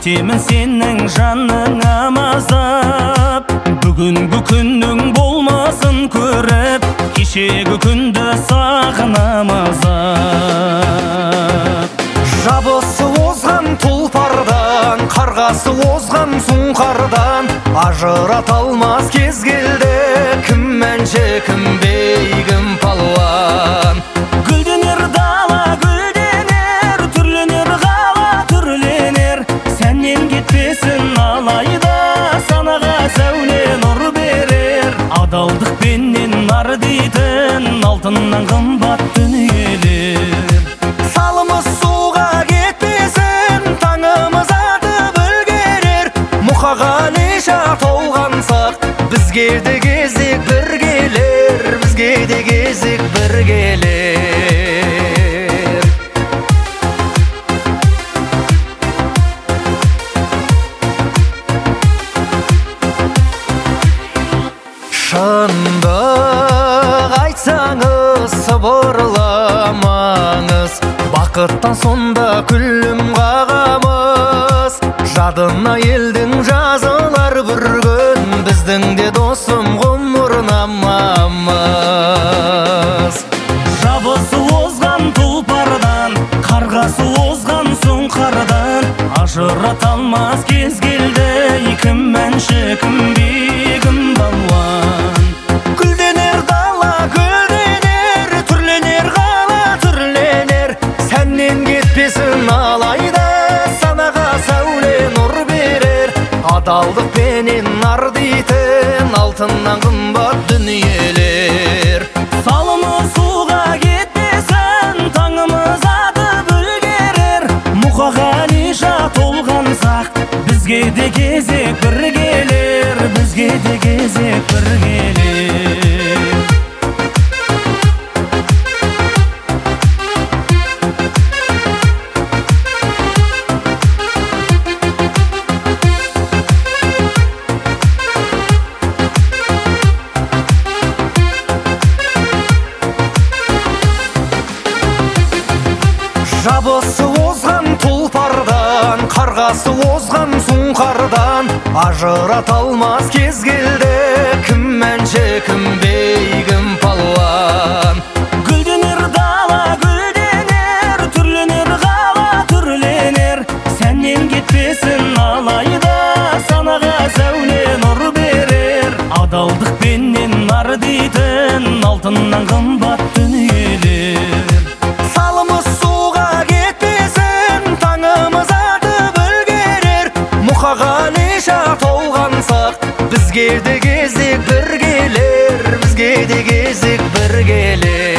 етемін сенің жаныңа мазап. Бүгінгі күннің болмасын көріп, кешегі күнді сағынам азап. Жабысы озған тұлпардан, қарғасы озған сұңқардан, ажырата алмас кез келді, кім әнші, кім бей, кім палуан. Гүлденер дала гүлденер, түрленер қала түрленер, сәннен кетпесін алайда, санаға сәуле нұр берер. Адалдықпенен нар дейтін алтыннан қымбат дүниелер. Салымыз суға кетпесін, таңымыз атып үлгерер. Мұқағалиша толғансақ, бізге де кезек бір келер, бізге де кезек бір келер. Шындық айтсаңыз сыбырламаңыз, бақыттан сонда күлім қағамыз. Жадына елдің жазылар бір күн, біздің де досым ғұмырнамамыз. Жабысы озған тұлпардан, қарғасы озған сұңқардан, ажырата алмас кез келді, кім әнші, кім би, кім балуан. Гүлденер дала гүлденер, түрленер қала түрленер, сәннен кетпесін алайда, санаға сәуле нұр берер. Адалдықпенен нар дейтін алтыннан қымбат дүниелер. Салымыз суға кетпесін, таңымыз атып үлгерер. Мұқағалиша толғансақ, бізге де кезек бір келер, бізге де кезек бір келер. Жабысы озған тұлпардан, қарғасы озған сұңқардан, ажырата алмас кез келді, кім әнші, кім бей, кім палуан. Гүлденер дала гүлденер, түрленер қала түрленер, сәннен кетпесін алайда, санаға сәуле нұр берер. Адалдықпенен нар дейтін алтыннан қымбат дүниелер. Салымыз суға кетпесін, таңымыз атып үлгерер. Мұқағалиша толғансақ, бізге де кезек бір келер, бізге де кезек бір келер.